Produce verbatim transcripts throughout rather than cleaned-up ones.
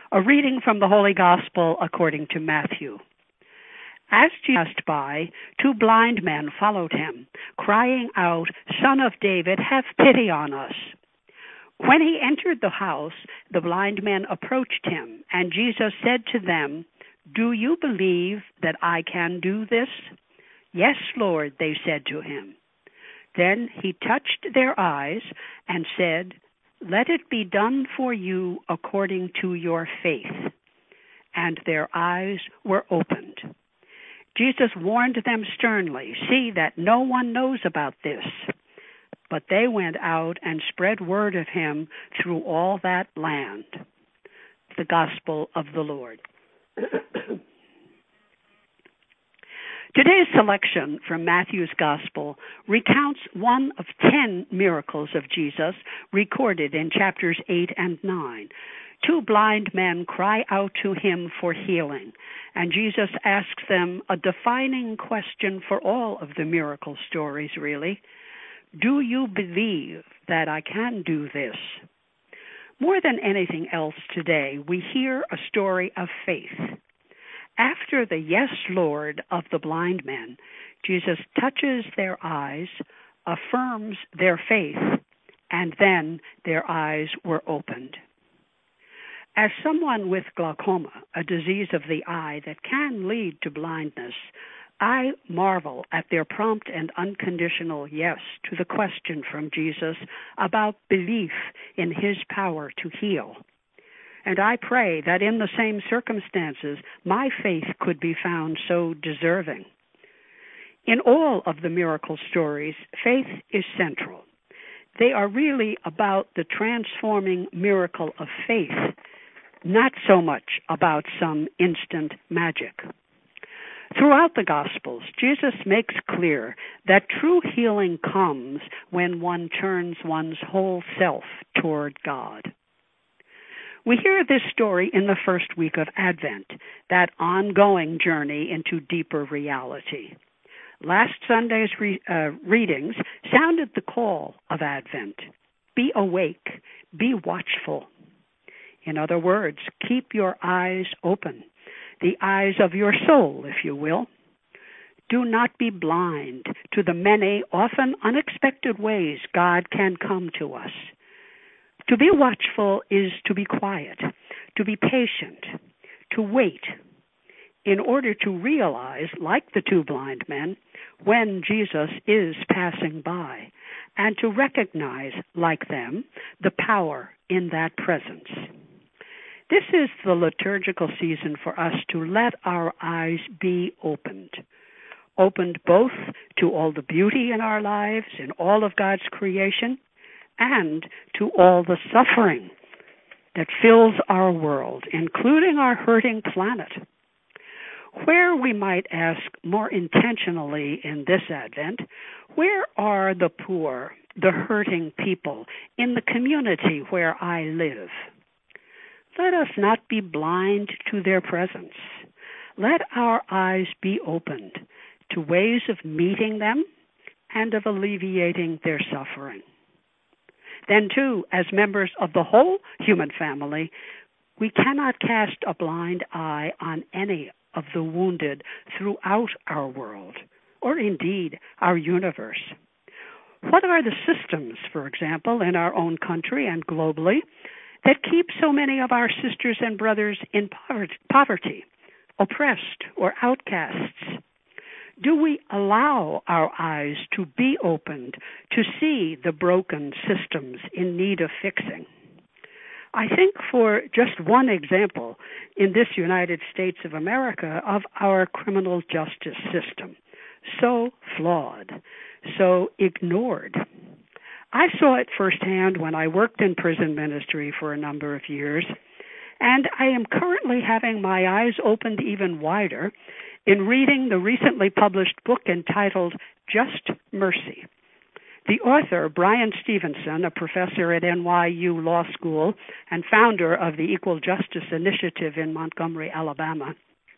A reading from the Holy Gospel according to Matthew. As Jesus passed by, two blind men followed him, crying out, "Son of David, have pity on us." When he entered the house, the blind men approached him, and Jesus said to them, "Do you believe that I can do this?" "Yes, Lord," they said to him. Then he touched their eyes and said, "Let it be done for you according to your faith." And their eyes were opened. Jesus warned them sternly, "See that no one knows about this." But they went out and spread word of him through all that land. The Gospel of the Lord. Today's selection from Matthew's Gospel recounts one of ten miracles of Jesus recorded in chapters eight and nine. Two blind men cry out to him for healing, and Jesus asks them a defining question for all of the miracle stories, really. Do you believe that I can do this? More than anything else today, we hear a story of faith. After the "Yes, Lord" of the blind men, Jesus touches their eyes, affirms their faith, and then their eyes were opened. As someone with glaucoma, a disease of the eye that can lead to blindness, I marvel at their prompt and unconditional yes to the question from Jesus about belief in his power to heal. And I pray that in the same circumstances, my faith could be found so deserving. In all of the miracle stories, faith is central. They are really about the transforming miracle of faith, not so much about some instant magic. Throughout the Gospels, Jesus makes clear that true healing comes when one turns one's whole self toward God. We hear this story in the first week of Advent, that ongoing journey into deeper reality. Last Sunday's re- uh, readings sounded the call of Advent. Be awake, be watchful. In other words, keep your eyes open, the eyes of your soul, if you will. Do not be blind to the many, often unexpected ways God can come to us. To be watchful is to be quiet, to be patient, to wait, in order to realize, like the two blind men, when Jesus is passing by, and to recognize, like them, the power in that presence. This is the liturgical season for us to let our eyes be opened, opened both to all the beauty in our lives, in all of God's creation, and to all the suffering that fills our world, including our hurting planet. Where, we might ask more intentionally in this Advent, where are the poor, the hurting people in the community where I live? Let us not be blind to their presence. Let our eyes be opened to ways of meeting them and of alleviating their suffering. Then, too, as members of the whole human family, we cannot cast a blind eye on any of the wounded throughout our world, or indeed our universe. What are the systems, for example, in our own country and globally, that keep so many of our sisters and brothers in poverty, oppressed, or outcasts? Do we allow our eyes to be opened to see the broken systems in need of fixing? I think for just one example in this United States of America of our criminal justice system, so flawed, so ignored. I saw it firsthand when I worked in prison ministry for a number of years, and I am currently having my eyes opened even wider in reading the recently published book entitled Just Mercy. The author, Brian Stevenson, a professor at N Y U Law School and founder of the Equal Justice Initiative in Montgomery, Alabama,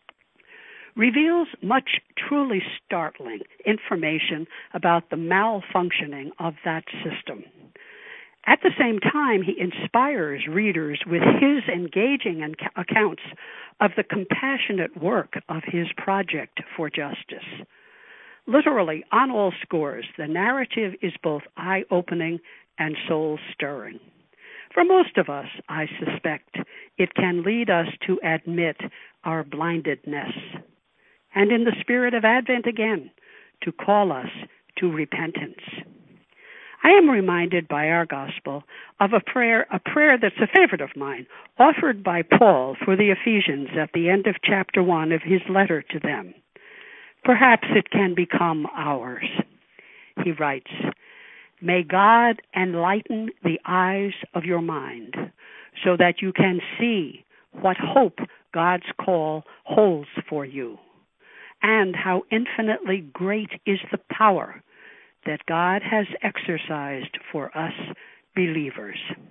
reveals much truly startling information about the malfunctioning of that system. At the same time, he inspires readers with his engaging accounts of the compassionate work of his project for justice. Literally, on all scores, the narrative is both eye-opening and soul-stirring. For most of us, I suspect, it can lead us to admit our blindedness, and in the spirit of Advent again, to call us to repentance. I am reminded by our gospel of a prayer, a prayer that's a favorite of mine, offered by Paul for the Ephesians at the end of chapter one of his letter to them. Perhaps it can become ours. He writes, "May God enlighten the eyes of your mind so that you can see what hope God's call holds for you, and how infinitely great is the power that God has exercised for us believers."